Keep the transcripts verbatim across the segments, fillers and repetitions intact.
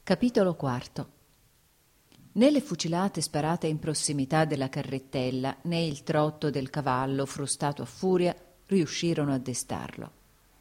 Capitolo quarto. Né le fucilate sparate in prossimità della carrettella, né il trotto del cavallo frustato a furia riuscirono a destarlo.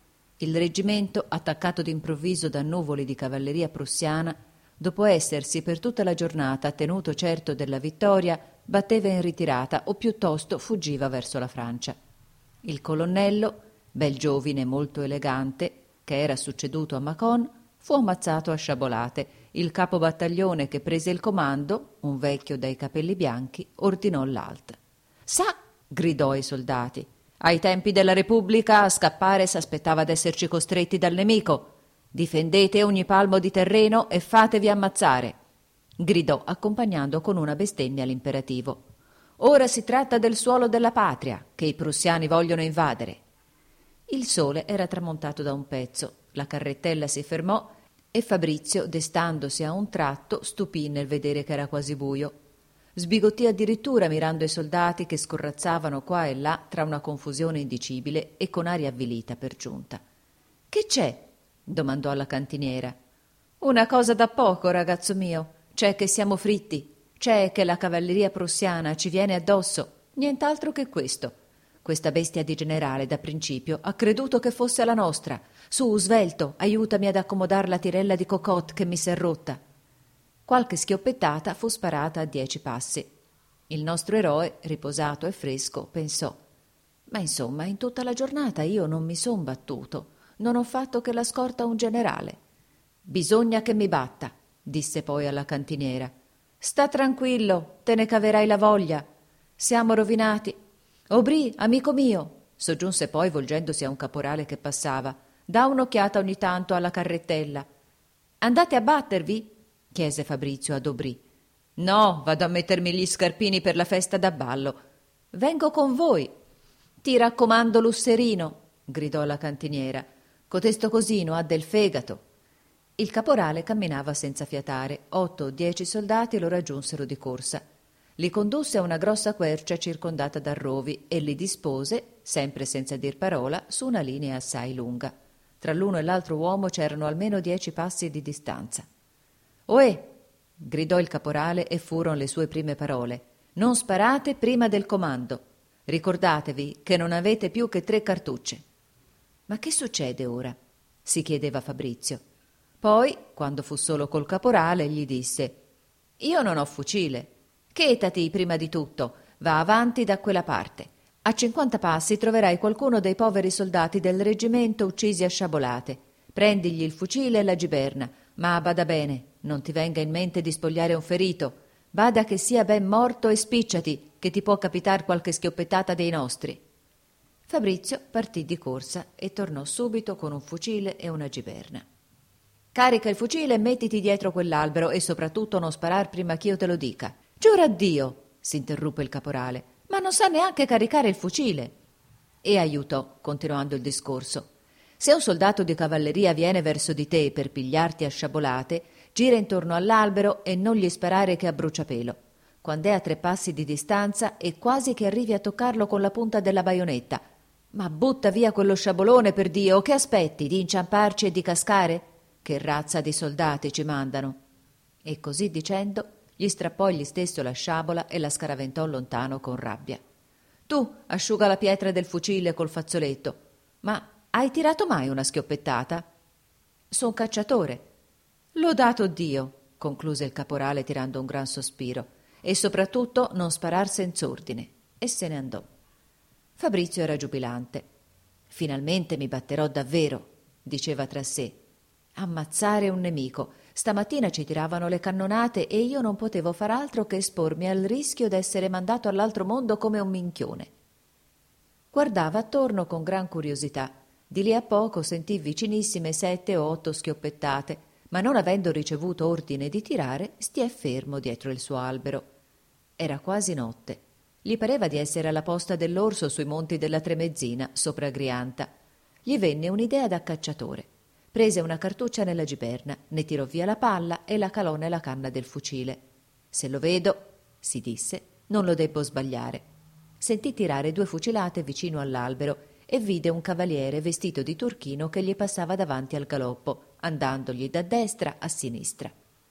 Il reggimento, attaccato d'improvviso da nuvoli di cavalleria prussiana, dopo essersi per tutta la giornata tenuto certo della vittoria, batteva in ritirata o piuttosto fuggiva verso la Francia. Il colonnello, bel giovine molto elegante, che era succeduto a Mâcon, fu ammazzato a sciabolate. Il capo battaglione che prese il comando, un vecchio dai capelli bianchi, ordinò l'alt. «Sa!» gridò ai soldati. «Ai tempi della Repubblica a scappare s'aspettava d'esserci costretti dal nemico. Difendete ogni palmo di terreno e fatevi ammazzare!» Gridò accompagnando con una bestemmia l'imperativo. «Ora si tratta del suolo della patria, che i prussiani vogliono invadere!» Il sole era tramontato da un pezzo, la carrettella si fermò e Fabrizio, destandosi a un tratto, stupì nel vedere che era quasi buio. Sbigottì addirittura mirando i soldati che scorrazzavano qua e là tra una confusione indicibile e con aria avvilita per giunta. «Che c'è?» domandò alla cantiniera. «Una cosa da poco, ragazzo mio. C'è che siamo fritti. C'è che la cavalleria prussiana ci viene addosso. Nient'altro che questo. Questa bestia di generale da principio ha creduto che fosse la nostra. Su, svelto, aiutami ad accomodar la tirella di cocotte che mi s'è rotta». Qualche schioppettata fu sparata a dieci passi. Il nostro eroe, riposato e fresco, pensò: «Ma insomma, in tutta la giornata io non mi son battuto. Non ho fatto che la scorta a un generale». «Bisogna che mi batta», disse poi alla cantiniera. «Sta tranquillo, te ne caverai la voglia. Siamo rovinati. Aubry, amico mio», soggiunse poi volgendosi a un caporale che passava, «dà un'occhiata ogni tanto alla carrettella». «Andate a battervi?» chiese Fabrizio ad Aubry. «No, vado a mettermi gli scarpini per la festa da ballo». «Vengo con voi». «Ti raccomando l'usserino», gridò la cantiniera. «Cotesto cosino ha del fegato». Il caporale camminava senza fiatare. Otto o dieci soldati lo raggiunsero di corsa. Li condusse a una grossa quercia circondata da rovi e li dispose, sempre senza dir parola, su una linea assai lunga. Tra l'uno e l'altro uomo c'erano almeno dieci passi di distanza. «Ohè!» gridò il caporale e furono le sue prime parole. «Non sparate prima del comando. Ricordatevi che non avete più che tre cartucce». «Ma che succede ora?» si chiedeva Fabrizio. Poi, quando fu solo col caporale, gli disse: «Io non ho fucile. Chetati prima di tutto, va avanti da quella parte. A cinquanta passi troverai qualcuno dei poveri soldati del reggimento uccisi a sciabolate. Prendigli il fucile e la giberna, ma bada bene, non ti venga in mente di spogliare un ferito. Bada che sia ben morto e spicciati, che ti può capitar qualche schioppettata dei nostri». Fabrizio partì di corsa e tornò subito con un fucile e una giberna. «Carica il fucile e mettiti dietro quell'albero e soprattutto non sparar prima che io te lo dica». «Giura a Dio», s'interruppe il caporale, «ma non sa neanche caricare il fucile». E aiutò, continuando il discorso: «Se un soldato di cavalleria viene verso di te per pigliarti a sciabolate, gira intorno all'albero e non gli sparare che a bruciapelo. Quando è a tre passi di distanza e quasi che arrivi a toccarlo con la punta della baionetta. Ma butta via quello sciabolone, per Dio, che aspetti, di inciamparci e di cascare? Che razza di soldati ci mandano!» E così dicendo gli strappò egli stesso la sciabola e la scaraventò lontano con rabbia. «Tu asciuga la pietra del fucile col fazzoletto. Ma hai tirato mai una schioppettata?» «Son cacciatore». «Lodato Dio», concluse il caporale tirando un gran sospiro, «e soprattutto non sparar senz'ordine». E se ne andò. Fabrizio era giubilante. «Finalmente mi batterò davvero», diceva tra sé. «Ammazzare un nemico. Stamattina ci tiravano le cannonate e io non potevo far altro che espormi al rischio d'essere mandato all'altro mondo come un minchione». Guardava attorno con gran curiosità. Di lì a poco sentì vicinissime sette o otto schioppettate, ma non avendo ricevuto ordine di tirare, stiè fermo dietro il suo albero. Era quasi notte. Gli pareva di essere alla posta dell'orso sui monti della Tremezzina, sopra Grianta. Gli venne un'idea da cacciatore. Prese una cartuccia nella giberna, ne tirò via la palla e la calò nella canna del fucile. «Se lo vedo», si disse, «non lo debbo sbagliare». Sentì tirare due fucilate vicino all'albero e vide un cavaliere vestito di turchino che gli passava davanti al galoppo, andandogli da destra a sinistra.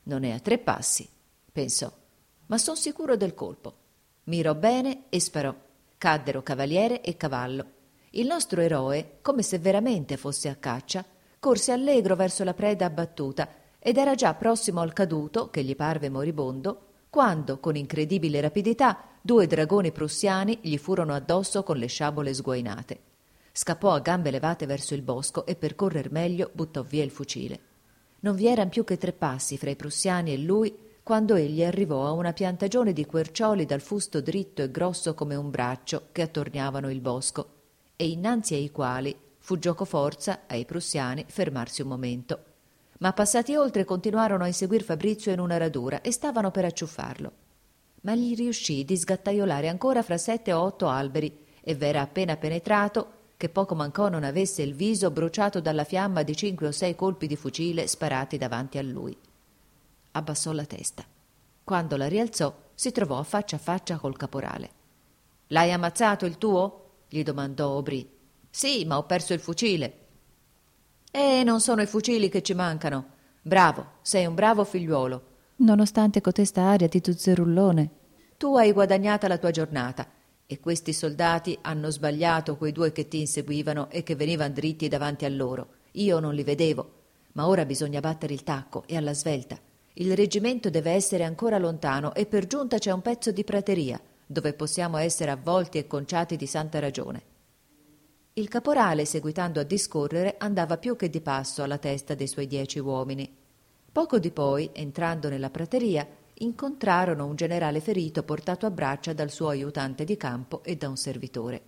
Non è a tre passi, pensò, ma son sicuro del colpo. Mirò bene e sparò. Caddero cavaliere e cavallo. Il nostro eroe, come se veramente fosse a caccia, corse allegro verso la preda abbattuta ed era già prossimo al caduto, che gli parve moribondo, quando, con incredibile rapidità, due dragoni prussiani gli furono addosso con le sciabole sguainate. Scappò a gambe levate verso il bosco e per correr meglio buttò via il fucile. Non vi eran più che tre passi fra i prussiani e lui quando egli arrivò a una piantagione di quercioli dal fusto dritto e grosso come un braccio che attorniavano il bosco e innanzi ai quali fu giocoforza ai prussiani fermarsi un momento. Ma passati oltre continuarono a inseguir Fabrizio in una radura e stavano per acciuffarlo. Ma gli riuscì di sgattaiolare ancora fra sette o otto alberi e v'era appena penetrato che poco mancò non avesse il viso bruciato dalla fiamma di cinque o sei colpi di fucile sparati davanti a lui. Abbassò la testa. Quando la rialzò si trovò a faccia a faccia col caporale. «L'hai ammazzato il tuo?» gli domandò Aubry. «Sì, ma ho perso il fucile». «E non sono i fucili che ci mancano. Bravo, sei un bravo figliuolo, nonostante cotesta aria di tuzzerullone. Tu hai guadagnata la tua giornata e questi soldati hanno sbagliato quei due che ti inseguivano e che venivan dritti davanti a loro. Io non li vedevo, ma ora bisogna battere il tacco e alla svelta. Il reggimento deve essere ancora lontano e per giunta c'è un pezzo di prateria dove possiamo essere avvolti e conciati di santa ragione». Il caporale, seguitando a discorrere, andava più che di passo alla testa dei suoi dieci uomini. Poco di poi, entrando nella prateria, incontrarono un generale ferito portato a braccia dal suo aiutante di campo e da un servitore.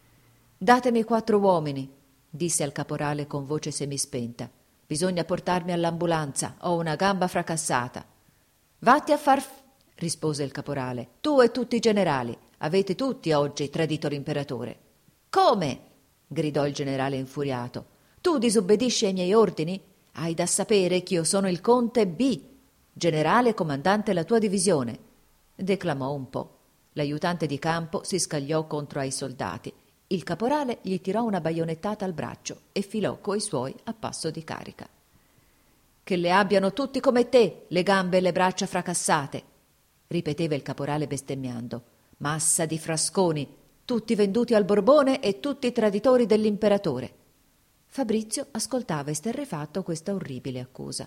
«Datemi quattro uomini», disse al caporale con voce semispenta. «Bisogna portarmi all'ambulanza, ho una gamba fracassata». «Vatti a far...» f- rispose il caporale. «Tu e tutti i generali, avete tutti oggi tradito l'imperatore». «Come?» gridò il generale infuriato. «Tu disobbedisci ai miei ordini? Hai da sapere ch'io sono il conte B, generale comandante la tua divisione». Declamò un po'. L'aiutante di campo si scagliò contro ai soldati. Il caporale gli tirò una baionettata al braccio e filò coi suoi a passo di carica. «Che le abbiano tutti come te, le gambe e le braccia fracassate», ripeteva il caporale bestemmiando. «Massa di frasconi, tutti venduti al Borbone e tutti traditori dell'imperatore». Fabrizio ascoltava esterrefatto questa orribile accusa.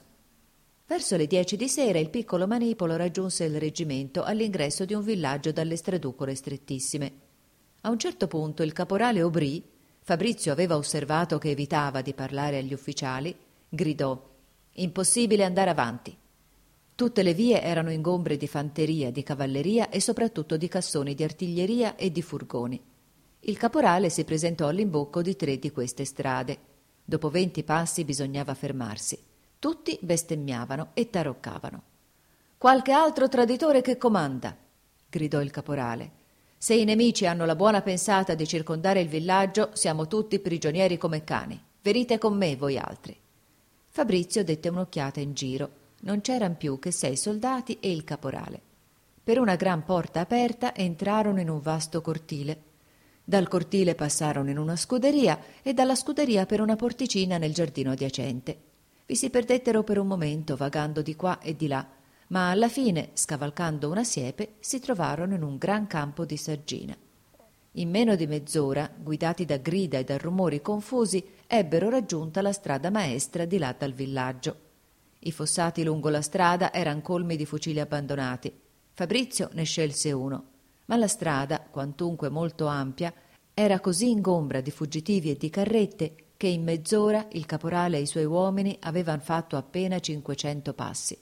Verso le dieci di sera il piccolo manipolo raggiunse il reggimento all'ingresso di un villaggio dalle straducole strettissime. A un certo punto il caporale Aubry, Fabrizio aveva osservato che evitava di parlare agli ufficiali, gridò: «Impossibile andare avanti». Tutte le vie erano ingombre di fanteria, di cavalleria e soprattutto di cassoni di artiglieria e di furgoni. Il caporale si presentò all'imbocco di tre di queste strade. Dopo venti passi bisognava fermarsi. Tutti bestemmiavano e taroccavano. «Qualche altro traditore che comanda!» gridò il caporale. «Se i nemici hanno la buona pensata di circondare il villaggio, siamo tutti prigionieri come cani. Venite con me, voi altri». Fabrizio dette un'occhiata in giro. Non c'eran più che sei soldati e il caporale. Per una gran porta aperta entrarono in un vasto cortile. Dal cortile passarono in una scuderia e dalla scuderia per una porticina nel giardino adiacente. Vi si perdettero per un momento vagando di qua e di là, ma alla fine, scavalcando una siepe, si trovarono in un gran campo di saggina. In meno di mezz'ora, guidati da grida e da rumori confusi, ebbero raggiunta la strada maestra di là dal villaggio. I fossati lungo la strada eran colmi di fucili abbandonati. Fabrizio ne scelse uno, ma la strada, quantunque molto ampia, era così ingombra di fuggitivi e di carrette che in mezz'ora il caporale e i suoi uomini avevan fatto appena cinquecento passi.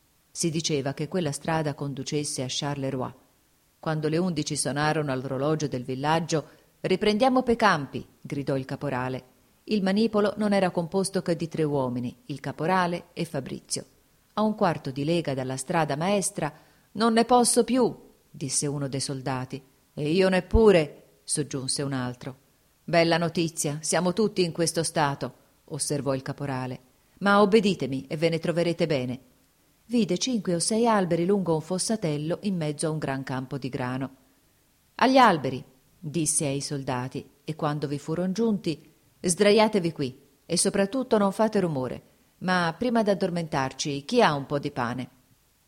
Si diceva che quella strada conducesse a Charleroi. Quando le undici sonarono all'orologio del villaggio, «Riprendiamo pe campi», gridò il caporale. Il manipolo non era composto che di tre uomini, il caporale e Fabrizio. A un quarto di lega dalla strada maestra, «Non ne posso più», disse uno dei soldati. «E io neppure», soggiunse un altro. «Bella notizia, siamo tutti in questo stato», osservò il caporale. «Ma obbeditemi e ve ne troverete bene». Vide cinque o sei alberi lungo un fossatello in mezzo a un gran campo di grano. «Agli alberi», disse ai soldati, e quando vi furono giunti: «Sdraiatevi qui e soprattutto non fate rumore, ma prima d'addormentarci chi ha un po' di pane?»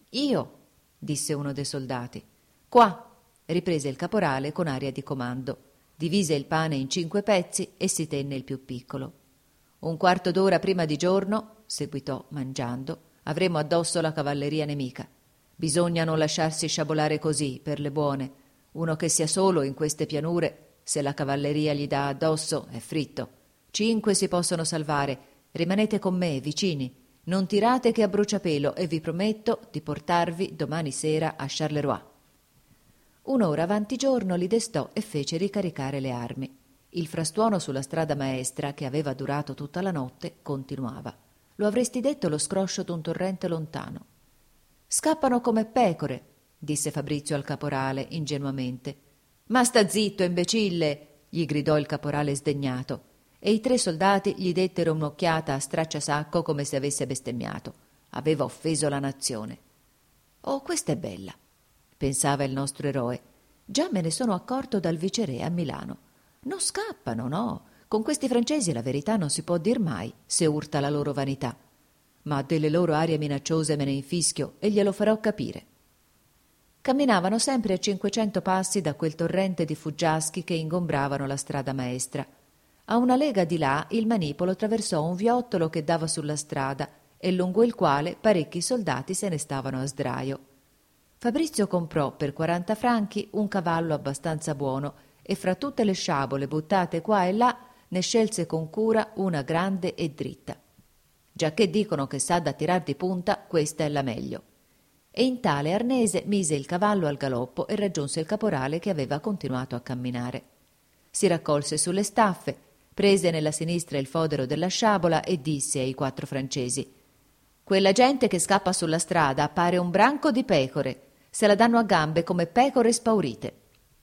Io, disse uno dei soldati. Qua, riprese il caporale con aria di comando. Divise il pane in cinque pezzi e si tenne il più piccolo. Un quarto d'ora prima di giorno, seguitò mangiando, avremo addosso la cavalleria nemica. Bisogna non lasciarsi sciabolare così, per le buone. Uno che sia solo in queste pianure, se la cavalleria gli dà addosso, è fritto. Cinque si possono salvare. Rimanete con me, vicini. Non tirate che a bruciapelo e vi prometto di portarvi domani sera a Charleroi. Un'ora avanti giorno li destò e fece ricaricare le armi. Il frastuono sulla strada maestra, che aveva durato tutta la notte, continuava. Lo avresti detto lo scroscio d'un torrente lontano. Scappano come pecore, disse Fabrizio al caporale ingenuamente. Ma sta zitto, imbecille, gli gridò il caporale sdegnato, e i tre soldati gli dettero un'occhiata a stracciasacco come se avesse bestemmiato. Aveva offeso la nazione. Oh, questa è bella, pensava il nostro eroe. Già me ne sono accorto dal viceré a Milano. Non scappano, no. Con questi francesi la verità non si può dir mai, se urta la loro vanità. Ma delle loro arie minacciose me ne infischio e glielo farò capire. Camminavano sempre a cinquecento passi da quel torrente di fuggiaschi che ingombravano la strada maestra. A una lega di là il manipolo attraversò un viottolo che dava sulla strada e lungo il quale parecchi soldati se ne stavano a sdraio. Fabrizio comprò per quaranta franchi un cavallo abbastanza buono e fra tutte le sciabole buttate qua e là ne scelse con cura una grande e dritta. Giacché dicono che sa da tirar di punta, questa è la meglio. E in tale arnese mise il cavallo al galoppo e raggiunse il caporale che aveva continuato a camminare. Si raccolse sulle staffe, prese nella sinistra il fodero della sciabola e disse ai quattro francesi: «Quella gente che scappa sulla strada pare un branco di pecore, se la danno a gambe come pecore spaurite».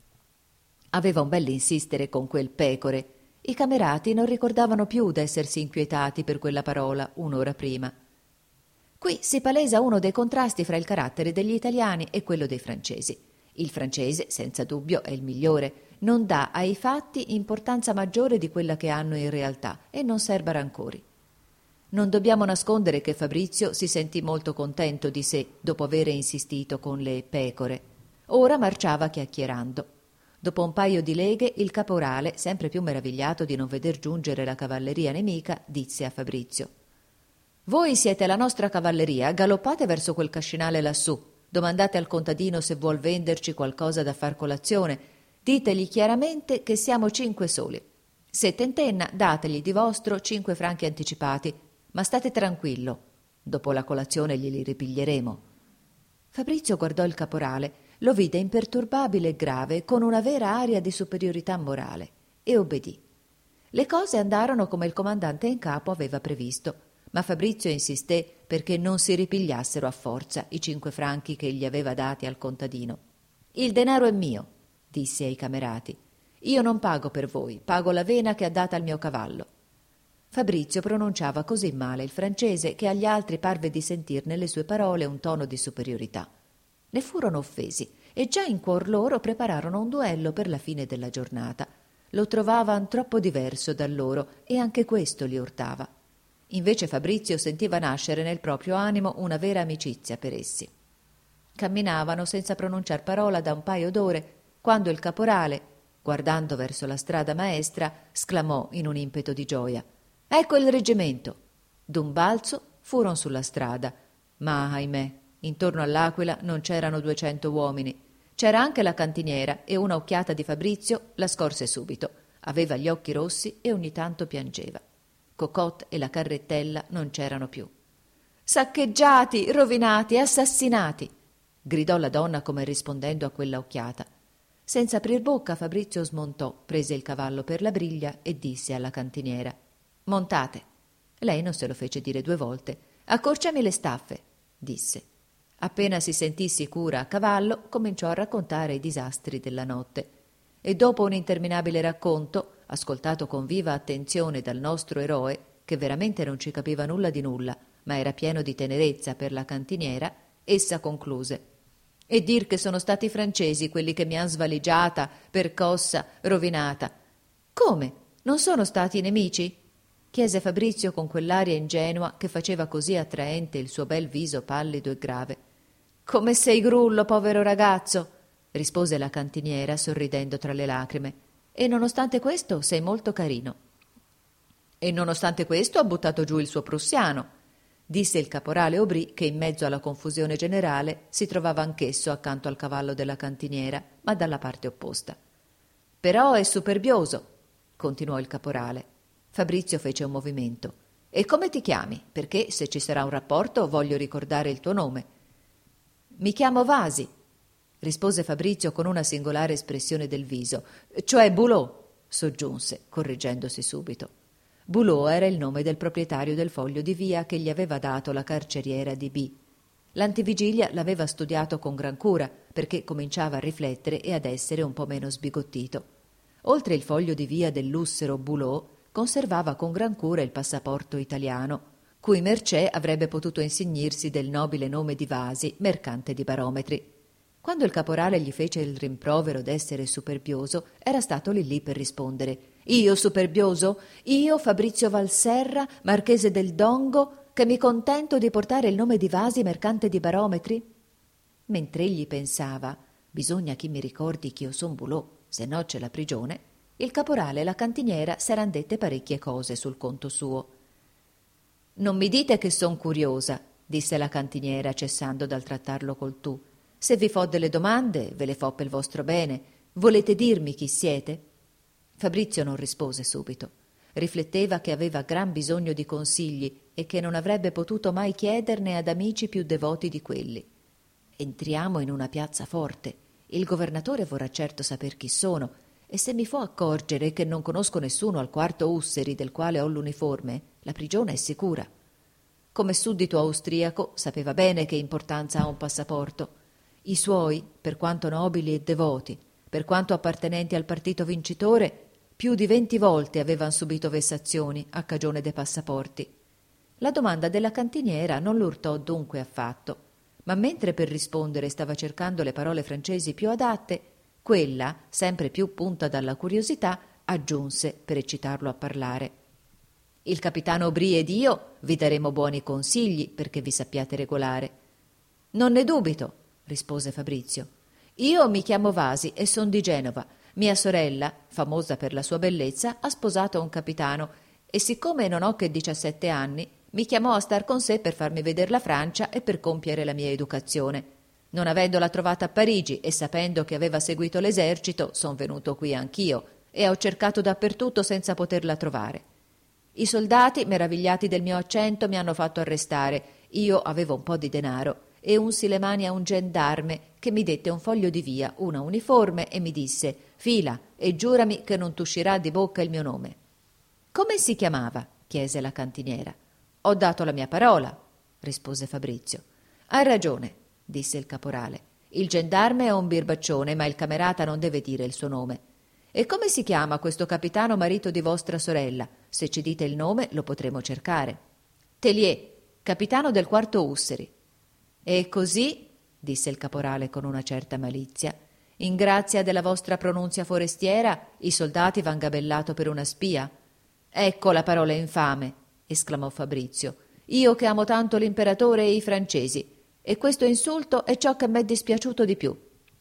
Aveva un bell'insistere con quel pecore. I camerati non ricordavano più d'essersi inquietati per quella parola un'ora prima. Qui si palesa uno dei contrasti fra il carattere degli italiani e quello dei francesi. Il francese, senza dubbio, è il migliore, non dà ai fatti importanza maggiore di quella che hanno in realtà e non serba rancori. Non dobbiamo nascondere che Fabrizio si sentì molto contento di sé dopo avere insistito con le pecore. Ora marciava chiacchierando. Dopo un paio di leghe il caporale, sempre più meravigliato di non veder giungere la cavalleria nemica, disse a Fabrizio: «Voi siete la nostra cavalleria, galoppate verso quel cascinale lassù, domandate al contadino se vuol venderci qualcosa da far colazione, ditegli chiaramente che siamo cinque soli. Se tentenna, dategli di vostro cinque franchi anticipati, ma state tranquillo, dopo la colazione glieli ripiglieremo». Fabrizio guardò il caporale, lo vide imperturbabile e grave, con una vera aria di superiorità morale, e obbedì. Le cose andarono come il comandante in capo aveva previsto, ma Fabrizio insisté perché non si ripigliassero a forza i cinque franchi che gli aveva dati al contadino. «Il denaro è mio», disse ai camerati. «Io non pago per voi, pago la vena che ha data al mio cavallo». Fabrizio pronunciava così male il francese che agli altri parve di sentir nelle sue parole un tono di superiorità. Ne furono offesi e già in cuor loro prepararono un duello per la fine della giornata. Lo trovavan troppo diverso da loro e anche questo li urtava. Invece Fabrizio sentiva nascere nel proprio animo una vera amicizia per essi. Camminavano senza pronunciar parola da un paio d'ore, quando il caporale, guardando verso la strada maestra, sclamò in un impeto di gioia: «Ecco il reggimento!» D'un balzo furon sulla strada, ma ahimè, intorno all'Aquila non c'erano duecento uomini. C'era anche la cantiniera e una occhiata di Fabrizio la scorse subito. Aveva gli occhi rossi e ogni tanto piangeva. Cocotte e la carrettella non c'erano più. «Saccheggiati, rovinati, assassinati!» gridò la donna come rispondendo a quella occhiata. Senza aprir bocca Fabrizio smontò, prese il cavallo per la briglia e disse alla cantiniera: «Montate». Lei non se lo fece dire due volte. «Accorciami le staffe», disse. Appena si sentì sicura a cavallo, cominciò a raccontare i disastri della notte. E dopo un interminabile racconto, ascoltato con viva attenzione dal nostro eroe, che veramente non ci capiva nulla di nulla, ma era pieno di tenerezza per la cantiniera, essa concluse: «E dir che sono stati i francesi quelli che mi han svaligiata, percossa, rovinata». «Come? Non sono stati i nemici?» chiese Fabrizio con quell'aria ingenua che faceva così attraente il suo bel viso pallido e grave. «Come sei grullo, povero ragazzo!» rispose la cantiniera sorridendo tra le lacrime. «E nonostante questo sei molto carino». «E nonostante questo ha buttato giù il suo prussiano», disse il caporale Aubry, che in mezzo alla confusione generale si trovava anch'esso accanto al cavallo della cantiniera, ma dalla parte opposta. «Però è superbioso», continuò il caporale. Fabrizio fece un movimento. «E come ti chiami? Perché, se ci sarà un rapporto, voglio ricordare il tuo nome». «Mi chiamo Vasi», rispose Fabrizio con una singolare espressione del viso. «Cioè Bulot», soggiunse, correggendosi subito. Bulot era il nome del proprietario del foglio di via che gli aveva dato la carceriera di B. L'antivigilia l'aveva studiato con gran cura, perché cominciava a riflettere e ad essere un po' meno sbigottito. Oltre il foglio di via dell'ussero Bulot, conservava con gran cura il passaporto italiano, cui mercé avrebbe potuto insignirsi del nobile nome di Vasi, mercante di barometri. Quando il caporale gli fece il rimprovero d'essere superbioso, era stato lì lì per rispondere. «Io superbioso? Io, Fabrizio Valserra, marchese del Dongo, che mi contento di portare il nome di Vasi, mercante di barometri?» Mentr'egli pensava «Bisogna chi mi ricordi ch'io son Bulot, se no c'è la prigione», il caporale e la cantiniera s'eran dette parecchie cose sul conto suo. «Non mi dite che son curiosa», disse la cantiniera cessando dal trattarlo col tu. «Se vi fo delle domande, ve le fo pel vostro bene. Volete dirmi chi siete?» Fabrizio non rispose subito. Rifletteva che aveva gran bisogno di consigli e che non avrebbe potuto mai chiederne ad amici più devoti di quelli. «Entriamo in una piazza forte. Il governatore vorrà certo saper chi sono, e se mi fo accorgere che non conosco nessuno al quarto Usseri del quale ho l'uniforme, la prigione è sicura». Come suddito austriaco sapeva bene che importanza ha un passaporto. I suoi, per quanto nobili e devoti, per quanto appartenenti al partito vincitore, più di venti volte avevan subito vessazioni a cagione dei passaporti. La domanda della cantiniera non l'urtò dunque affatto, ma mentre per rispondere stava cercando le parole francesi più adatte, quella, sempre più punta dalla curiosità, aggiunse per eccitarlo a parlare. «Il capitano Aubry ed io vi daremo buoni consigli perché vi sappiate regolare». «Non ne dubito», rispose Fabrizio. «Io mi chiamo Vasi e son di Genova. Mia sorella, famosa per la sua bellezza, ha sposato un capitano e siccome non ho che diciassette anni, mi chiamò a star con sé per farmi veder la Francia e per compiere la mia educazione. Non avendola trovata a Parigi e sapendo che aveva seguito l'esercito, son venuto qui anch'io e ho cercato dappertutto senza poterla trovare. I soldati, meravigliati del mio accento, mi hanno fatto arrestare. Io avevo un po' di denaro e unsi le mani a un gendarme che mi dette un foglio di via, una uniforme e mi disse «Fila e giurami che non t'uscirà di bocca il mio nome». «Come si chiamava?» chiese la cantiniera. «Ho dato la mia parola», rispose Fabrizio. «Ha ragione», disse il caporale. «Il gendarme è un birbaccione, ma il camerata non deve dire il suo nome. E come si chiama questo capitano marito di vostra sorella? Se ci dite il nome lo potremo cercare». «Tellier, capitano del quarto Usseri». «E così», disse il caporale con una certa malizia, «in grazia della vostra pronunzia forestiera, i soldati v'han gabellato per una spia?» «Ecco la parola infame», esclamò Fabrizio, «io che amo tanto l'imperatore e i francesi, e questo insulto è ciò che m'è dispiaciuto di più».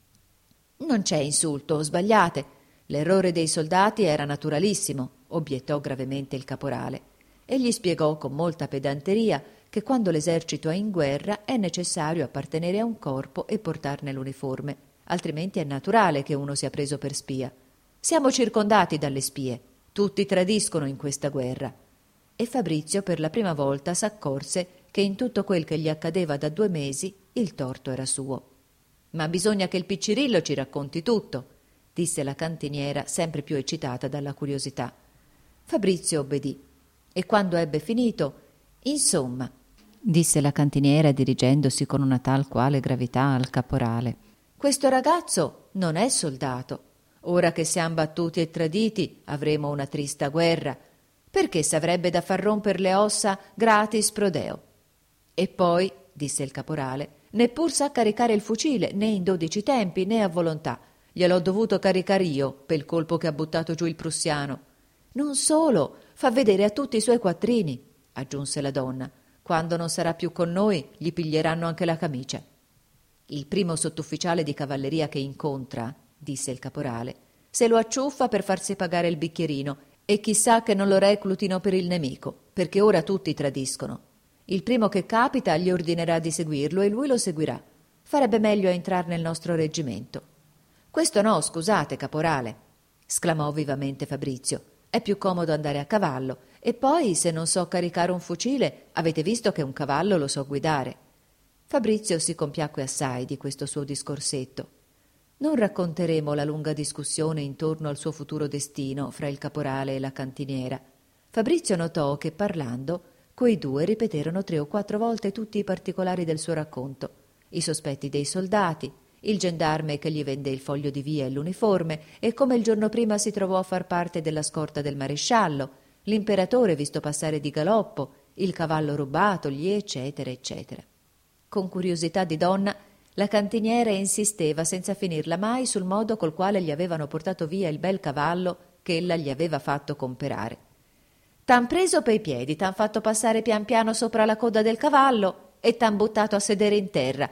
«Non c'è insulto, sbagliate. L'errore dei soldati era naturalissimo», obiettò gravemente il caporale. E gli spiegò con molta pedanteria che quando l'esercito è in guerra è necessario appartenere a un corpo e portarne l'uniforme, altrimenti è naturale che uno sia preso per spia. Siamo circondati dalle spie, tutti tradiscono in questa guerra. E Fabrizio per la prima volta s'accorse che in tutto quel che gli accadeva da due mesi il torto era suo. «Ma bisogna che il Piccirillo ci racconti tutto», disse la cantiniera sempre più eccitata dalla curiosità. Fabrizio obbedì e quando ebbe finito «Insomma», disse la cantiniera dirigendosi con una tal quale gravità al caporale, «questo ragazzo non è soldato. Ora che siam battuti e traditi avremo una trista guerra, perché s'avrebbe da far romper le ossa gratis pro Deo. E poi», disse il caporale, «neppur sa caricare il fucile né in dodici tempi né a volontà. Gliel'ho dovuto caricare io pel colpo che ha buttato giù il prussiano. Non solo, fa vedere a tutti i suoi quattrini», aggiunse la donna. «Quando non sarà più con noi gli piglieranno anche la camicia». Il primo sottufficiale di cavalleria che incontra, disse il caporale, se lo acciuffa per farsi pagare il bicchierino e chissà che non lo reclutino per il nemico, perché ora tutti tradiscono. Il primo che capita gli ordinerà di seguirlo e lui lo seguirà. Farebbe meglio a entrar nel nostro reggimento. Questo no, scusate, caporale, sclamò vivamente Fabrizio. È più comodo andare a cavallo e poi, se non so caricare un fucile, avete visto che un cavallo lo so guidare. Fabrizio si compiacque assai di questo suo discorsetto. Non racconteremo la lunga discussione intorno al suo futuro destino fra il caporale e la cantiniera. Fabrizio notò che, parlando, quei due ripeterono tre o quattro volte tutti i particolari del suo racconto: i sospetti dei soldati, il gendarme che gli vende il foglio di via e l'uniforme, e come il giorno prima si trovò a far parte della scorta del maresciallo, l'imperatore visto passare di galoppo, il cavallo rubatogli, eccetera, eccetera. Con curiosità di donna, la cantiniera insisteva senza finirla mai sul modo col quale gli avevano portato via il bel cavallo che ella gli aveva fatto comperare. T'han preso pei piedi, t'han fatto passare pian piano sopra la coda del cavallo e t'han buttato a sedere in terra.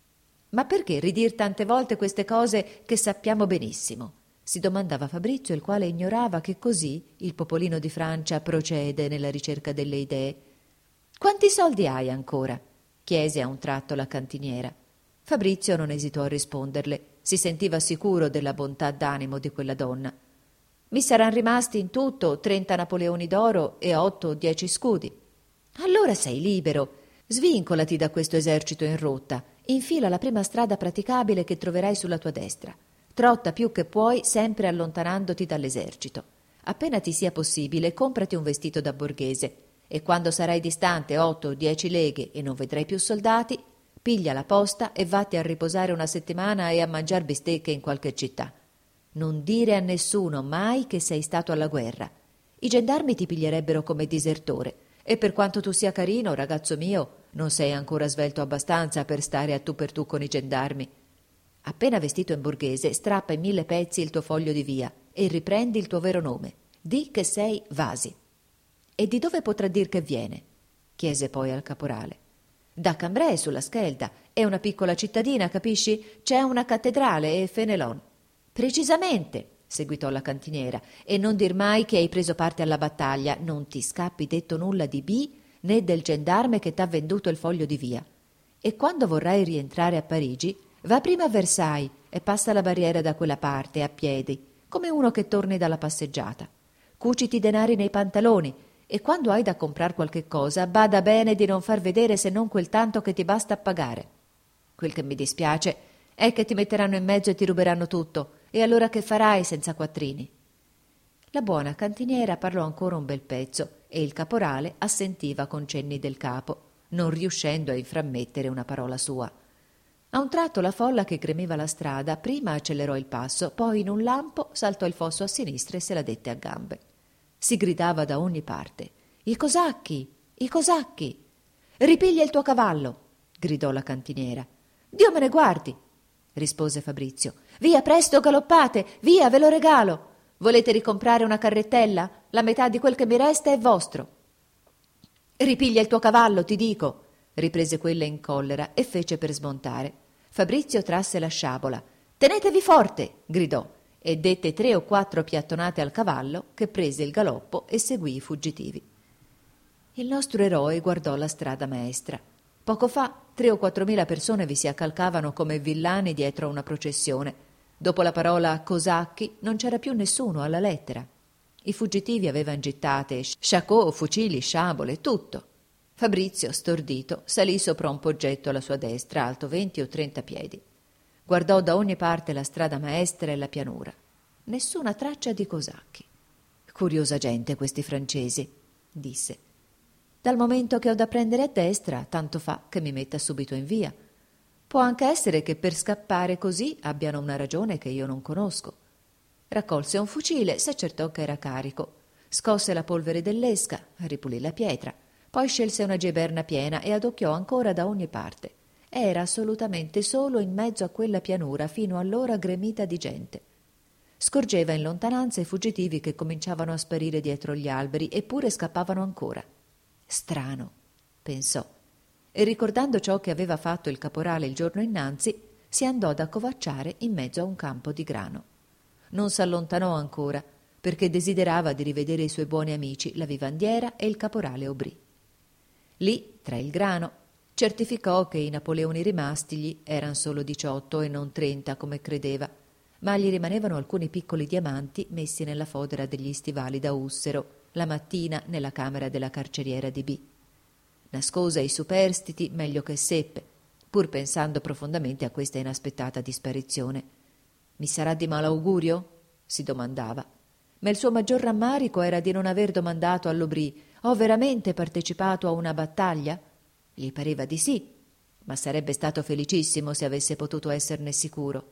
Ma perché ridir tante volte queste cose che sappiamo benissimo? Si domandava Fabrizio, il quale ignorava che così il popolino di Francia procede nella ricerca delle idee. Quanti soldi hai ancora? Chiese a un tratto la cantiniera. Fabrizio non esitò a risponderle. Si sentiva sicuro della bontà d'animo di quella donna. Mi saran rimasti in tutto trenta napoleoni d'oro e otto o dieci scudi. Allora sei libero. Svincolati da questo esercito in rotta. Infila la prima strada praticabile che troverai sulla tua destra. Trotta più che puoi, sempre allontanandoti dall'esercito. Appena ti sia possibile, comprati un vestito da borghese e quando sarai distante otto o dieci leghe e non vedrai più soldati, piglia la posta e vatti a riposare una settimana e a mangiar bistecche in qualche città. Non dire a nessuno mai che sei stato alla guerra. I gendarmi ti piglierebbero come disertore e per quanto tu sia carino, ragazzo mio, non sei ancora svelto abbastanza per stare a tu per tu con i gendarmi. Appena vestito in borghese, strappa in mille pezzi il tuo foglio di via e riprendi il tuo vero nome. Di che sei Vasi. E di dove potrà dir che viene? Chiese poi al caporale. Da Cambrai, sulla Schelda. È una piccola cittadina, capisci? C'è una cattedrale e Fenelon. Precisamente, seguitò la cantiniera, e non dir mai che hai preso parte alla battaglia. Non ti scappi detto nulla di B né del gendarme che t'ha venduto il foglio di via. E quando vorrai rientrare a Parigi, va prima a Versailles e passa la barriera da quella parte, a piedi, come uno che torni dalla passeggiata. Cuciti i denari nei pantaloni e quando hai da comprar qualche cosa, bada bene di non far vedere se non quel tanto che ti basta a pagare. Quel che mi dispiace è che ti metteranno in mezzo e ti ruberanno tutto, e allora che farai senza quattrini? La buona cantiniera parlò ancora un bel pezzo e il caporale assentiva con cenni del capo, non riuscendo a inframmettere una parola sua. A un tratto la folla che gremeva la strada prima accelerò il passo, poi in un lampo saltò il fosso a sinistra e se la dette a gambe. Si gridava da ogni parte: «I cosacchi! I cosacchi!» «Ripiglia il tuo cavallo!» gridò la cantiniera. «Dio me ne guardi!» rispose Fabrizio. «Via, presto, galoppate! Via, ve lo regalo! Volete ricomprare una carrettella? La metà di quel che mi resta è vostro!» «Ripiglia il tuo cavallo, ti dico!» riprese quella in collera e fece per smontare. Fabrizio trasse la sciabola. «Tenetevi forte!» gridò e dette tre o quattro piattonate al cavallo, che prese il galoppo e seguì i fuggitivi. Il nostro eroe guardò la strada maestra. Poco fa tre o quattromila persone vi si accalcavano come villani dietro a una processione. Dopo la parola cosacchi non c'era più nessuno alla lettera. I fuggitivi avevano gittate sciacquò, fucili, sciabole, tutto. Fabrizio, stordito, salì sopra un poggetto alla sua destra, alto venti o trenta piedi. Guardò da ogni parte la strada maestra e la pianura. Nessuna traccia di cosacchi. «Curiosa gente questi francesi», disse. «Dal momento che ho da prendere a destra, tanto fa che mi metta subito in via. Può anche essere che per scappare così abbiano una ragione che io non conosco». Raccolse un fucile, s'accertò che era carico. Scosse la polvere dell'esca, ripulì la pietra. Poi scelse una geberna piena e adocchiò ancora da ogni parte. Era assolutamente solo in mezzo a quella pianura fino allora gremita di gente. Scorgeva in lontananza i fuggitivi che cominciavano a sparire dietro gli alberi, eppure scappavano ancora. Strano, pensò, e, ricordando ciò che aveva fatto il caporale il giorno innanzi, si andò ad accovacciare in mezzo a un campo di grano. Non s'allontanò ancora, perché desiderava di rivedere i suoi buoni amici, la vivandiera e il caporale Aubry. Lì, tra il grano, certificò che i napoleoni rimastigli eran solo diciotto e non trenta come credeva, ma gli rimanevano alcuni piccoli diamanti messi nella fodera degli stivali da ussero la mattina nella camera della carceriera di B. Nascose i superstiti meglio che seppe, pur pensando profondamente a questa inaspettata disparizione. Mi sarà di malaugurio? Si domandava. Ma il suo maggior rammarico era di non aver domandato all'Aubry: ho veramente partecipato a una battaglia? Gli pareva di sì, ma sarebbe stato felicissimo se avesse potuto esserne sicuro.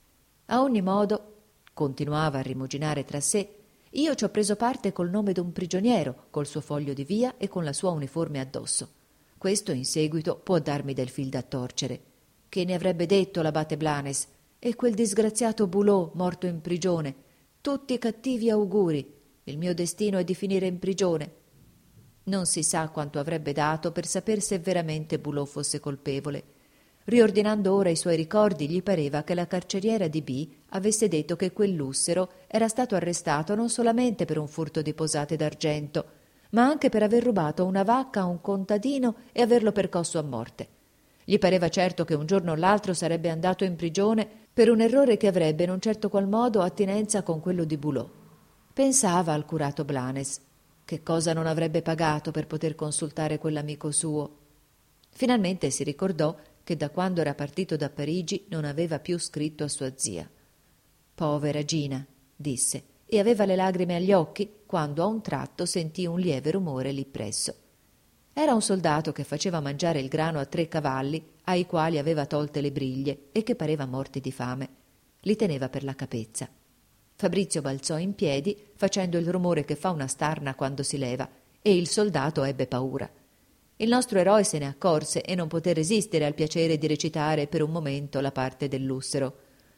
A ogni modo, continuava a rimuginare tra sé, io ci ho preso parte col nome d'un prigioniero, col suo foglio di via e con la sua uniforme addosso. Questo in seguito può darmi del fil da torcere. Che ne avrebbe detto l'abate Blanes? E quel disgraziato Bulot morto in prigione? Tutti cattivi auguri. Il mio destino è di finire in prigione. Non si sa quanto avrebbe dato per saper se veramente Bulot fosse colpevole. Riordinando ora i suoi ricordi, gli pareva che la carceriera di B avesse detto che quell'ussero era stato arrestato non solamente per un furto di posate d'argento, ma anche per aver rubato una vacca a un contadino e averlo percosso a morte. Gli pareva certo che un giorno o l'altro sarebbe andato in prigione per un errore che avrebbe in un certo qual modo attinenza con quello di Bulot. Pensava al curato Blanes. Che cosa non avrebbe pagato per poter consultare quell'amico suo? Finalmente si ricordò che da quando era partito da Parigi non aveva più scritto a sua zia. Povera Gina, disse, e aveva le lagrime agli occhi quando a un tratto sentì un lieve rumore lì presso. Era un soldato che faceva mangiare il grano a tre cavalli, ai quali aveva tolte le briglie e che pareva morti di fame. Li teneva per la capezza. Fabrizio balzò in piedi, facendo il rumore che fa una starna quando si leva, e il soldato ebbe paura. Il nostro eroe se ne accorse e non poté resistere al piacere di recitare per un momento la parte dell'ussero.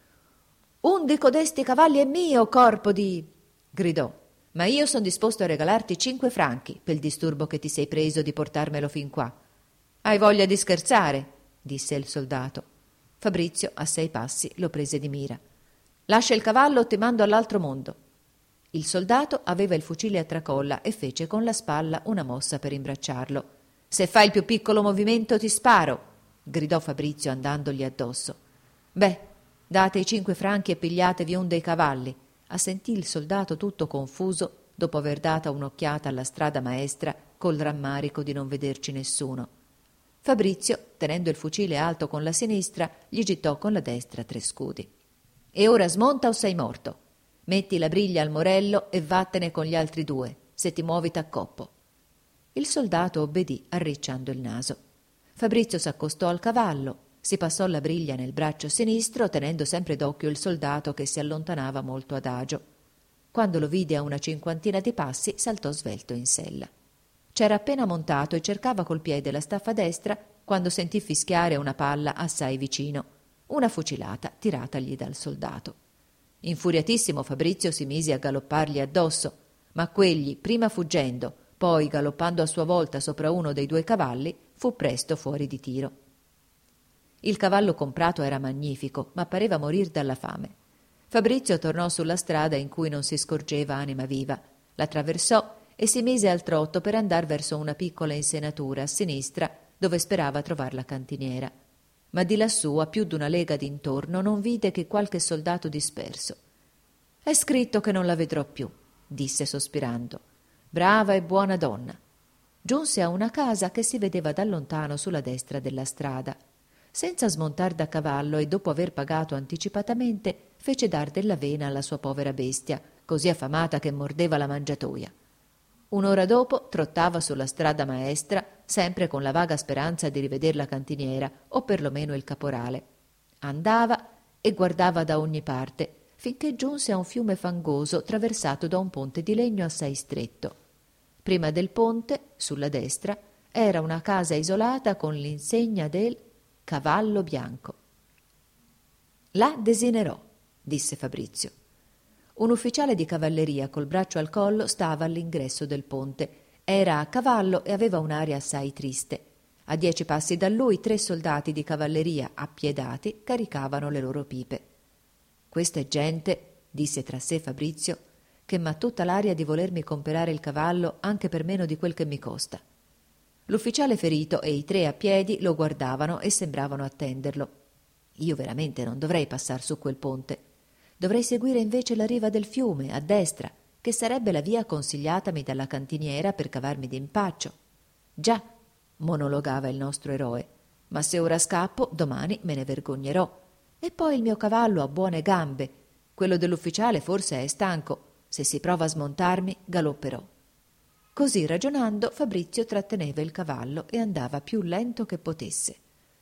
«Un di codesti cavalli è mio, corpo di...» gridò. «Ma io son disposto a regalarti cinque franchi per il disturbo che ti sei preso di portarmelo fin qua». «Hai voglia di scherzare?» disse il soldato. Fabrizio, a sei passi, lo prese di mira. «Lascia il cavallo o ti mando all'altro mondo». Il soldato aveva il fucile a tracolla e fece con la spalla una mossa per imbracciarlo. «Se fai il più piccolo movimento ti sparo!» gridò Fabrizio andandogli addosso. «Beh, date i cinque franchi e pigliatevi un dei cavalli», assentì il soldato tutto confuso dopo aver data un'occhiata alla strada maestra col rammarico di non vederci nessuno. Fabrizio, tenendo il fucile alto con la sinistra, gli gittò con la destra tre scudi. «E ora smonta o sei morto. Metti la briglia al morello e vattene con gli altri due. Se ti muovi t'accoppo». Il soldato obbedì arricciando il naso. Fabrizio s'accostò al cavallo, si passò la briglia nel braccio sinistro, tenendo sempre d'occhio il soldato che si allontanava molto adagio. Quando lo vide a una cinquantina di passi, saltò svelto in sella. C'era appena montato e cercava col piede la staffa destra quando sentì fischiare una palla assai vicino, una fucilata tiratagli dal soldato. Infuriatissimo Fabrizio si mise a galoppargli addosso, ma quegli, prima fuggendo, poi galoppando a sua volta sopra uno dei due cavalli, fu presto fuori di tiro. Il cavallo comprato era magnifico, ma pareva morir dalla fame. Fabrizio tornò sulla strada in cui non si scorgeva anima viva, la attraversò e si mise al trotto per andar verso una piccola insenatura a sinistra dove sperava trovar la cantiniera. Ma di lassù, a più d'una lega d'intorno, non vide che qualche soldato disperso. «È scritto che non la vedrò più», disse sospirando. «Brava e buona donna». Giunse a una casa che si vedeva da lontano sulla destra della strada. Senza smontar da cavallo e dopo aver pagato anticipatamente, fece dar dell'avena alla sua povera bestia, così affamata che mordeva la mangiatoia. Un'ora dopo trottava sulla strada maestra, sempre con la vaga speranza di riveder la cantiniera o perlomeno il caporale. Andava e guardava da ogni parte, finché giunse a un fiume fangoso traversato da un ponte di legno assai stretto. Prima del ponte, sulla destra, era una casa isolata con l'insegna del Cavallo Bianco. «Là desinerò», disse Fabrizio. Un ufficiale di cavalleria col braccio al collo stava all'ingresso del ponte. Era a cavallo e aveva un'aria assai triste. A dieci passi da lui tre soldati di cavalleria appiedati caricavano le loro pipe. «Questa è gente», disse tra sé Fabrizio, «che m'ha tutta l'aria di volermi comperare il cavallo anche per meno di quel che mi costa». L'ufficiale ferito e i tre a piedi lo guardavano e sembravano attenderlo. «Io veramente non dovrei passar su quel ponte. Dovrei seguire invece la riva del fiume, a destra, che sarebbe la via consigliatami dalla cantiniera per cavarmi d'impaccio». «Già», monologava il nostro eroe, «ma se ora scappo, domani me ne vergognerò. E poi il mio cavallo ha buone gambe. Quello dell'ufficiale forse è stanco. Se si prova a smontarmi, galopperò». Così ragionando, Fabrizio tratteneva il cavallo e andava più lento che potesse.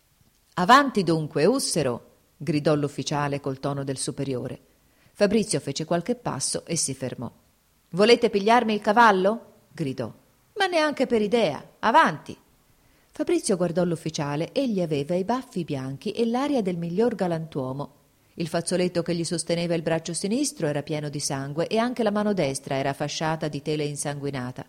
«Avanti dunque, ussero!» gridò l'ufficiale col tono del superiore. Fabrizio fece qualche passo e si fermò. «Volete pigliarmi il cavallo?» gridò. «Ma neanche per idea! Avanti!» Fabrizio guardò l'ufficiale. Egli aveva i baffi bianchi e l'aria del miglior galantuomo. Il fazzoletto che gli sosteneva il braccio sinistro era pieno di sangue e anche la mano destra era fasciata di tela insanguinata.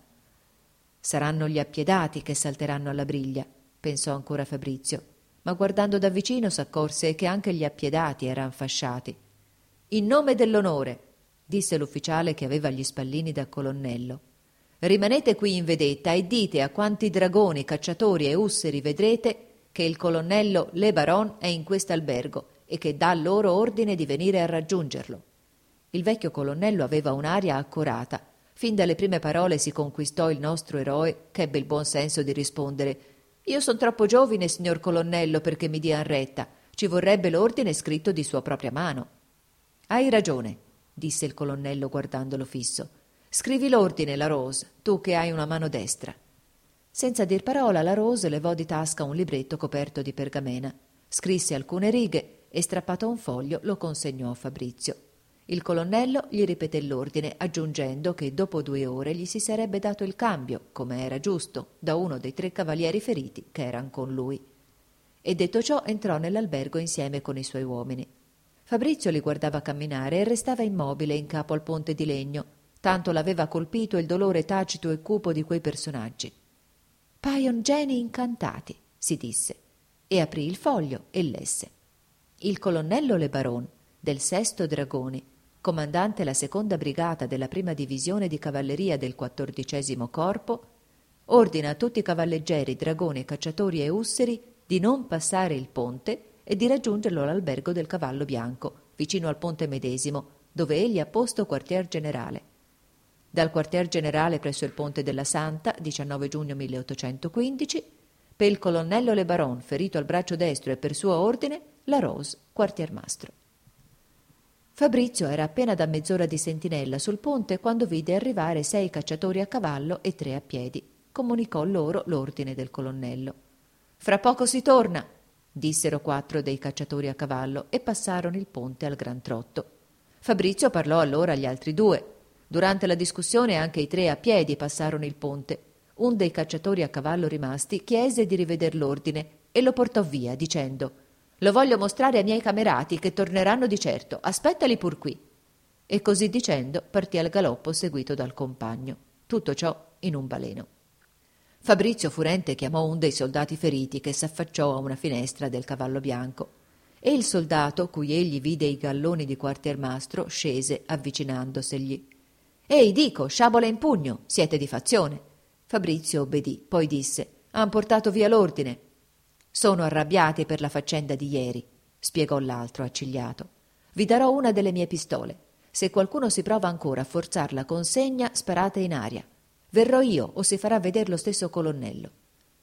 «Saranno gli appiedati che salteranno alla briglia», pensò ancora Fabrizio, ma guardando da vicino s'accorse che anche gli appiedati eran fasciati. «In nome dell'onore», disse l'ufficiale che aveva gli spallini da colonnello, «rimanete qui in vedetta e dite a quanti dragoni, cacciatori e usseri vedrete che il colonnello Le Baron è in quest'albergo e che dà loro ordine di venire a raggiungerlo». Il vecchio colonnello aveva un'aria accorata. Fin dalle prime parole si conquistò il nostro eroe, che ebbe il buon senso di rispondere: «Io son troppo giovine, signor colonnello, perché mi dian retta. Ci vorrebbe l'ordine scritto di sua propria mano». «Hai ragione», disse il colonnello guardandolo fisso. «Scrivi l'ordine, La Rose, tu che hai una mano destra». Senza dir parola, La Rose levò di tasca un libretto coperto di pergamena, scrisse alcune righe e, strappato un foglio, lo consegnò a Fabrizio. Il colonnello gli ripeté l'ordine, aggiungendo che dopo due ore gli si sarebbe dato il cambio, come era giusto, da uno dei tre cavalieri feriti che eran con lui. E detto ciò entrò nell'albergo insieme con i suoi uomini. Fabrizio li guardava camminare e restava immobile in capo al ponte di legno, tanto l'aveva colpito il dolore tacito e cupo di quei personaggi. «Paion geni incantati», si disse, e aprì il foglio e lesse: «Il colonnello Le Baron, del sesto Dragoni, comandante la seconda brigata della prima divisione di cavalleria del quattordicesimo corpo, ordina a tutti i cavalleggeri, dragoni, cacciatori e usseri di non passare il ponte e di raggiungerlo all'albergo del Cavallo Bianco, vicino al ponte medesimo, dove egli ha posto quartier generale. Dal quartier generale presso il ponte della Santa, diciannove giugno milleottocentoquindici, per il colonnello Le Baron, ferito al braccio destro e per suo ordine, La Rose, quartiermastro». Fabrizio era appena da mezz'ora di sentinella sul ponte quando vide arrivare sei cacciatori a cavallo e tre a piedi. Comunicò loro l'ordine del colonnello. «Fra poco si torna», dissero quattro dei cacciatori a cavallo e passarono il ponte al gran trotto. Fabrizio parlò allora agli altri due. Durante la discussione anche i tre a piedi passarono il ponte. Un dei cacciatori a cavallo rimasti chiese di riveder l'ordine e lo portò via dicendo: «Lo voglio mostrare ai miei camerati che torneranno di certo, aspettali pur qui». E così dicendo partì al galoppo seguito dal compagno. Tutto ciò in un baleno. Fabrizio furente chiamò un dei soldati feriti che s'affacciò a una finestra del Cavallo Bianco e il soldato, cui egli vide i galloni di quartiermastro, scese avvicinandosegli. «Ehi, dico, sciabola in pugno, siete di fazione». Fabrizio obbedì, poi disse: «Han portato via l'ordine». «Sono arrabbiati per la faccenda di ieri», spiegò l'altro accigliato. «Vi darò una delle mie pistole. Se qualcuno si prova ancora a forzar la consegna, sparate in aria. Verrò io o si farà veder lo stesso colonnello».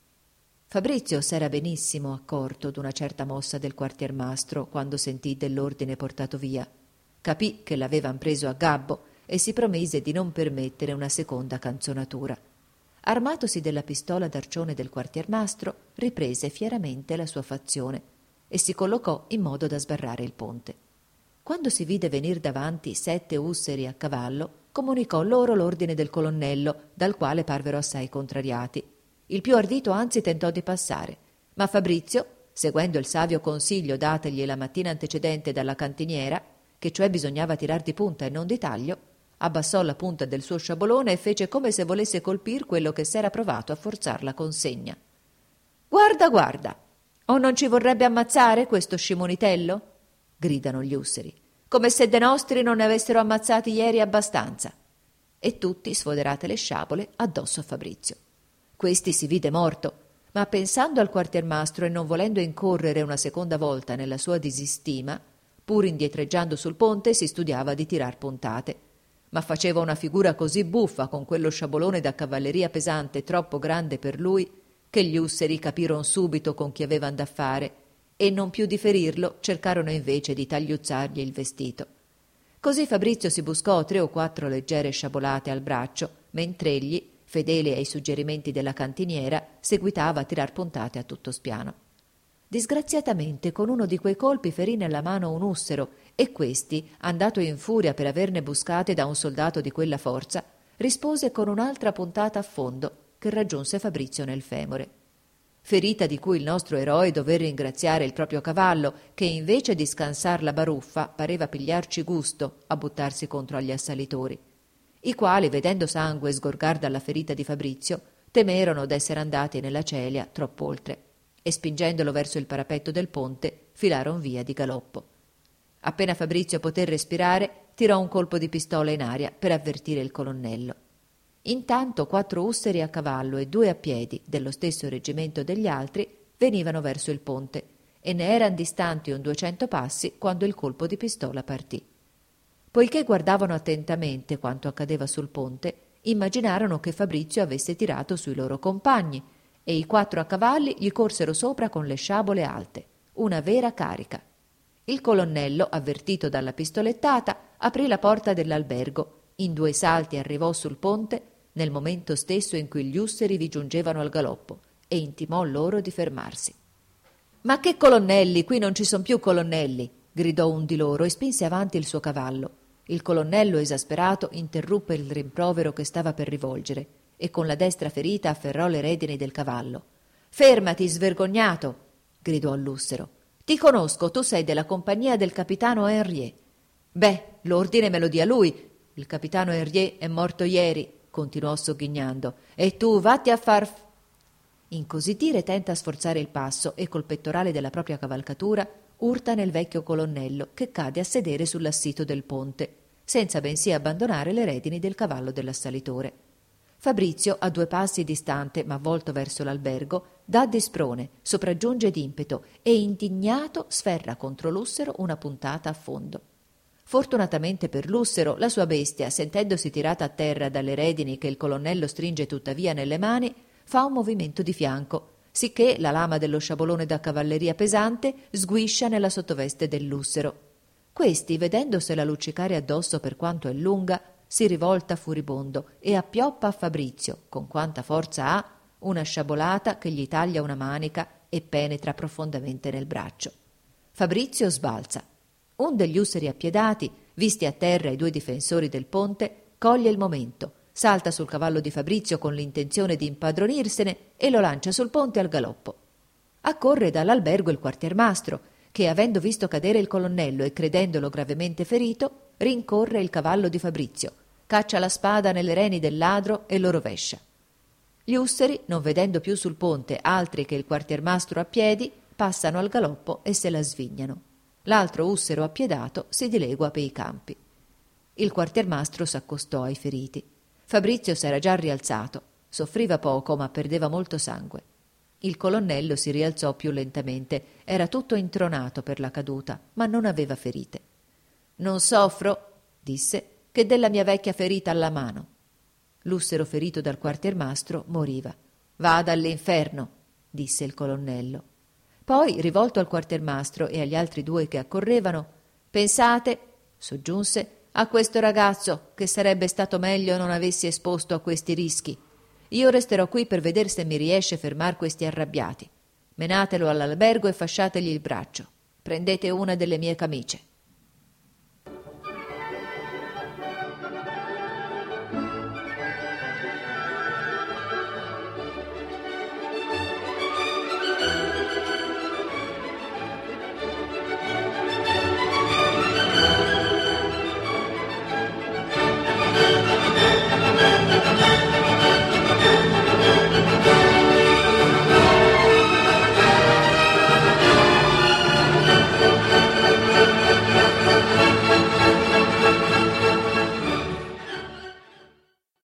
Fabrizio s'era benissimo accorto d'una certa mossa del quartiermastro quando sentì dell'ordine portato via. Capì che l'avevan preso a gabbo e si promise di non permettere una seconda canzonatura. Armatosi della pistola d'arcione del quartiermastro, riprese fieramente la sua fazione e si collocò in modo da sbarrare il ponte. Quando si vide venir davanti sette usseri a cavallo, comunicò loro l'ordine del colonnello, dal quale parvero assai contrariati. Il più ardito anzi tentò di passare, ma Fabrizio, seguendo il savio consiglio dategli la mattina antecedente dalla cantiniera, che cioè bisognava tirar di punta e non di taglio, abbassò la punta del suo sciabolone e fece come se volesse colpir quello che s'era provato a forzar la consegna. Guarda, guarda! O non ci vorrebbe ammazzare questo scimunitello? Gridano gli usseri, come se de nostri non ne avessero ammazzati ieri abbastanza. E tutti, sfoderate le sciabole, addosso a Fabrizio. Questi si vide morto, ma pensando al quartiermastro e non volendo incorrere una seconda volta nella sua disistima, pur indietreggiando sul ponte si studiava di tirar puntate, ma faceva una figura così buffa con quello sciabolone da cavalleria pesante troppo grande per lui che gli usseri capiron subito con chi avevan da fare e non più di ferirlo cercarono invece di tagliuzzargli il vestito. Così Fabrizio si buscò tre o quattro leggere sciabolate al braccio, mentre egli, fedele ai suggerimenti della cantiniera, seguitava a tirar puntate a tutto spiano. Disgraziatamente con uno di quei colpi ferì nella mano un ussero e questi, andato in furia per averne buscate da un soldato di quella forza, rispose con un'altra puntata a fondo che raggiunse Fabrizio nel femore. Ferita di cui il nostro eroe dové ringraziare il proprio cavallo che invece di scansar la baruffa pareva pigliarci gusto a buttarsi contro agli assalitori, i quali, vedendo sangue sgorgar dalla ferita di Fabrizio, temerono d'essere andati nella celia troppo oltre e spingendolo verso il parapetto del ponte filaron via di galoppo. Appena Fabrizio poté respirare, tirò un colpo di pistola in aria per avvertire il colonnello. Intanto quattro usseri a cavallo e due a piedi dello stesso reggimento degli altri venivano verso il ponte e ne eran distanti un duecento passi quando il colpo di pistola partì. Poiché guardavano attentamente quanto accadeva sul ponte, immaginarono che Fabrizio avesse tirato sui loro compagni e i quattro a cavalli gli corsero sopra con le sciabole alte, una vera carica. Il colonnello, avvertito dalla pistolettata, aprì la porta dell'albergo, in due salti arrivò sul ponte nel momento stesso in cui gli usseri vi giungevano al galoppo e intimò loro di fermarsi. «Ma che colonnelli? Qui non ci son più colonnelli!» gridò un di loro e spinse avanti il suo cavallo. Il colonnello, esasperato, interruppe il rimprovero che stava per rivolgere e con la destra ferita afferrò le redini del cavallo. «Fermati, svergognato!» gridò all'ussero. «Ti conosco, tu sei della compagnia del capitano Henriet». «Beh, l'ordine me lo dia lui. Il capitano Henriet è morto ieri», continuò sogghignando, «e tu vatti a far...» F-. In così dire tenta a sforzare il passo e col pettorale della propria cavalcatura urta nel vecchio colonnello che cade a sedere sull'assito del ponte, senza bensì abbandonare le redini del cavallo dell'assalitore. Fabrizio, a due passi distante ma volto verso l'albergo, dà di sprone, sopraggiunge d'impeto e indignato sferra contro l'ussero una puntata a fondo. Fortunatamente per l'ussero, la sua bestia, sentendosi tirata a terra dalle redini che il colonnello stringe tuttavia nelle mani, fa un movimento di fianco, sicché la lama dello sciabolone da cavalleria pesante sguiscia nella sottoveste dell'ussero. Questi, vedendosela luccicare addosso per quanto è lunga, si rivolta furibondo e appioppa a Fabrizio, con quanta forza ha, una sciabolata che gli taglia una manica e penetra profondamente nel braccio. Fabrizio sbalza. Un degli usseri appiedati, visti a terra i due difensori del ponte, coglie il momento, salta sul cavallo di Fabrizio con l'intenzione di impadronirsene e lo lancia sul ponte al galoppo. Accorre dall'albergo il quartiermastro, che, avendo visto cadere il colonnello e credendolo gravemente ferito, rincorre il cavallo di Fabrizio, caccia la spada nelle reni del ladro e lo rovescia. Gli usseri, non vedendo più sul ponte altri che il quartiermastro a piedi, passano al galoppo e se la svignano. L'altro ussero appiedato si dilegua pei campi. Il quartiermastro s'accostò ai feriti. Fabrizio s'era già rialzato, soffriva poco ma perdeva molto sangue. Il colonnello si rialzò più lentamente, era tutto intronato per la caduta, ma non aveva ferite. «Non soffro», disse, «che della mia vecchia ferita alla mano». L'ussero ferito dal quartiermastro moriva. «Vada all'inferno», disse il colonnello. Poi, rivolto al quartiermastro e agli altri due che accorrevano, «Pensate», soggiunse, «a questo ragazzo, che sarebbe stato meglio non avessi esposto a questi rischi. Io resterò qui per vedere se mi riesce a fermar questi arrabbiati. Menatelo all'albergo e fasciategli il braccio. Prendete una delle mie camicie».